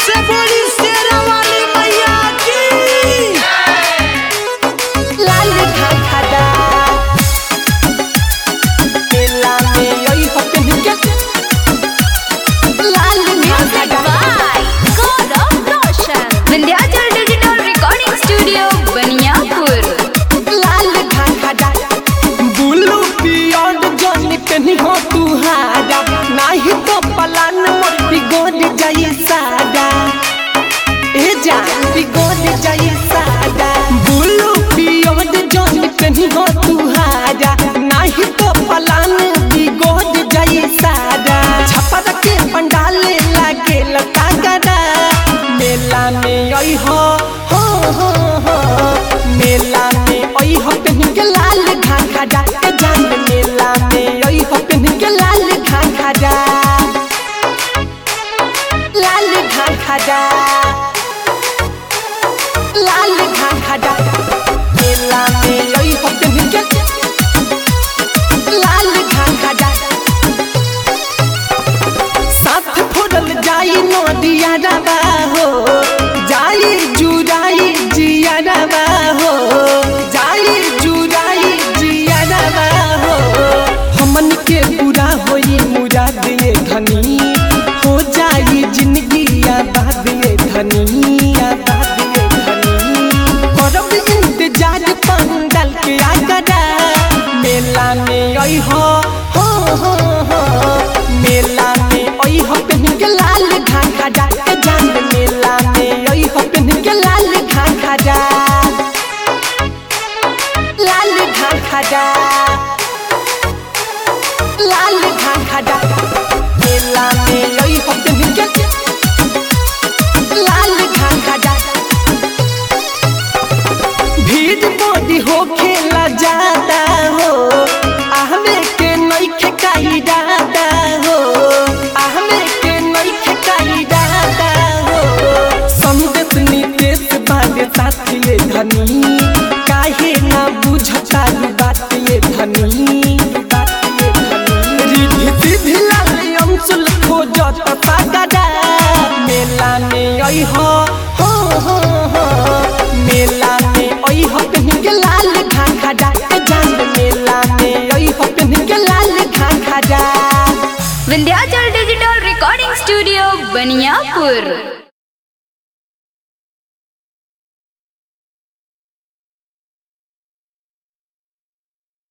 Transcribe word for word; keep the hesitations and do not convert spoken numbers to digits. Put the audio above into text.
से बोली शेरा वाली मैया की। लाल घाघरा मेला में यही हपन के लाल घाघरा Gaurav Roshan Vindhyachal digital recording studio Baniyapur. लाल घाघरा बुलू पियड जनी पेनी हो तू हारा नाही तो पलान मोर बिगड़ जाई सादा ए जा बिगड़ जाई सादा बुलू पियड जनी पेनी हो तू हारा नाही तो पलान बिगड़ जाई सादा छपरा के पंडाल लागे लतागरा मेला में आई हो हो हो हो मेला में आई हो पेन के लाल घाघरा के जान मेला में आई हो पेन के लाल घाघरा लाल घाघरा लाल घाघरा मेला में आई हो पेन के लाल घाघरा साथ फोड़ल जाई नदिया रवा हो जाई जुराई जिया रवा हो जाई जुराई जिया रवा हो हमन के पूरा होई मुराद ये धनी हो जाई जिंदगी आबाद ये धनी आबाद ये धनी करब इंतजार पंडाल के आगरा मेला में आई हो हो हो हो मेला में आई हो पेन के लाल घाघरा के जान मेला में आई हो पेन के लाल घाघरा लाल घाघरा लाल घाघरा मेला में आई हो पेन के लाल घाघरा भीड़ मोदी हो खेला जाता हो आहमे के नइखे काई दादा हो आहमे के नइखे काई दादा हो संदेश नितेश बागे साथ ये धनी काहे ना बुझता बात ये धनी बात ये धनी रिधि सिधि लाल अंचल खोजत सागरा मेला में आई हो हो हो हो मेला में आई हो पेन के लाल घाघरा के जान मेला में आई हो पेन के लाल घाघरा Vindhyachal digital recording studio Baniyapur.